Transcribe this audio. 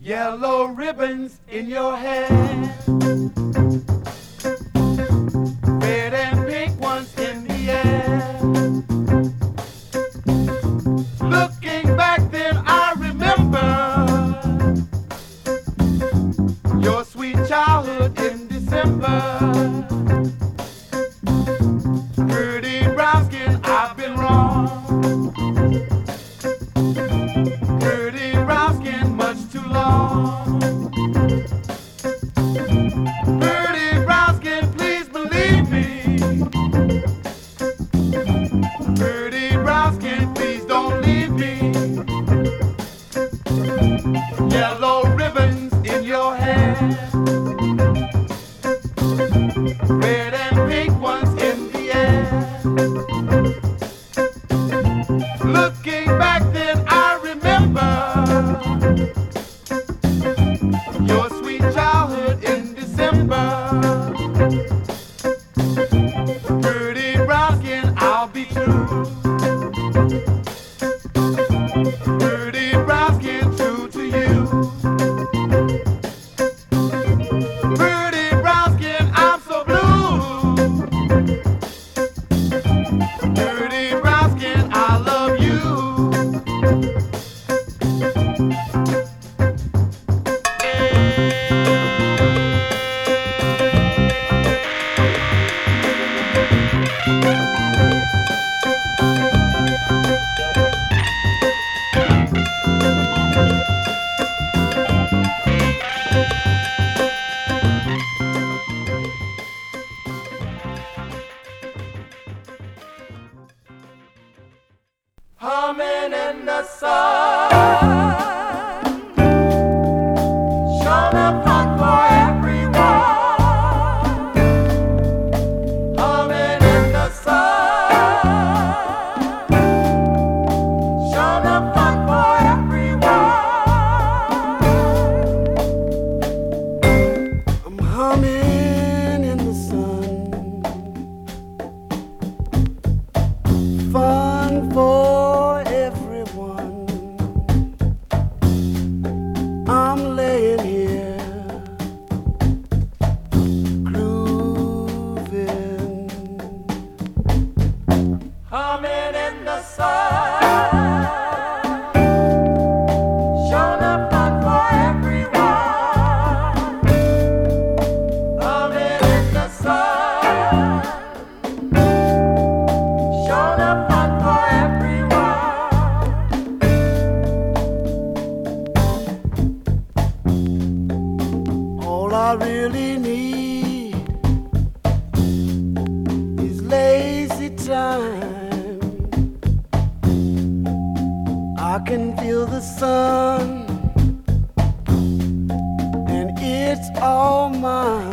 Yellow ribbons in your hair, red and pink ones in the air. Looking back then I remember your sweet childhood in December. Pretty brown skin, I've been wrong. Pretty brown skin, much too long. Pretty brown skin, please believe me. Pretty brown skin, please don't leave me. Yellow ribbons in your hair, red and pink ones in the air. Looking back then I remember your sweet childhood in December. Pretty brown skin, I'll be true. Pretty brown skin, true to you. Pretty brown skin, I'm so blue. Pretty brown skin, I love you. Humming in the sun, showing up fun for everyone. Humming in the sun, showing up fun for everyone. I'm humming in the sun, fun for I'm laying here, grooving, humming in the sun, showing up fun for everyone. Humming in the sun, showing up fun for everyone. All I really need is lazy time. I can feel the sun, and it's all mine.